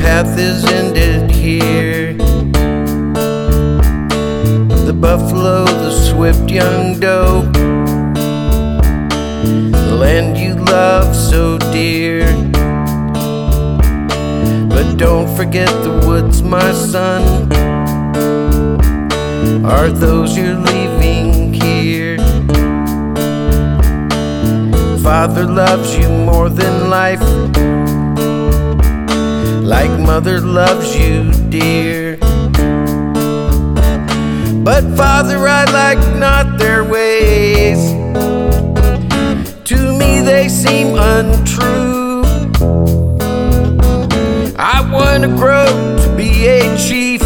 path is ended here. The buffalo, the swift young doe, the land you love so dear. But don't forget the woods, my son, are those you're leaving here. Father loves you more than life, like mother loves you dear. But Father, I like not their ways. To me they seem untrue. I wanna grow to be a chief.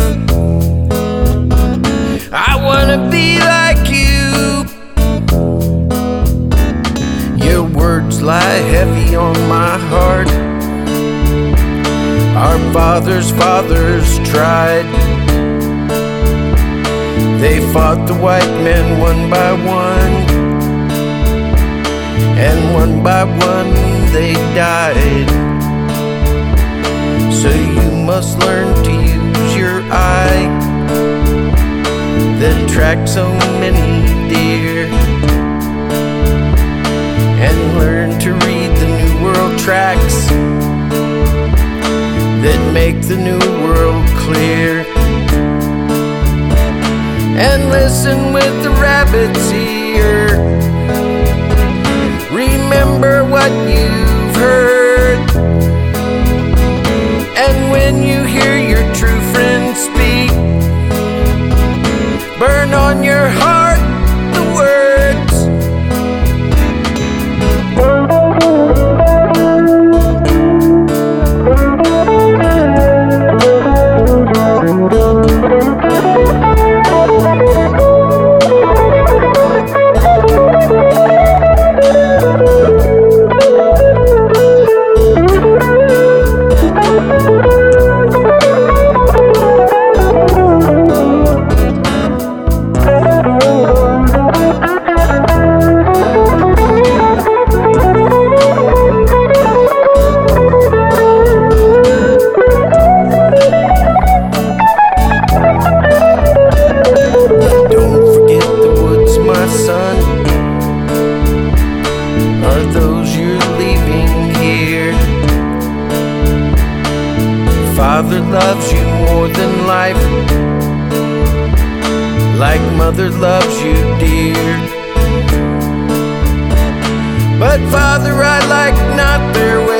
I wanna be like you. Your words lie heavy on my heart. Our fathers' tried. They fought the white men one by one, and one by one they died. So you must learn to use your eye that tracks so many deer, and learn to read the New World tracks that make the New World clear. And listen with the rabbit's ear. Remember what you've heard. And when you hear your true friend speak, burn on your heart the words. Father loves you more than life, like mother loves you dear. But Father, I like not their way.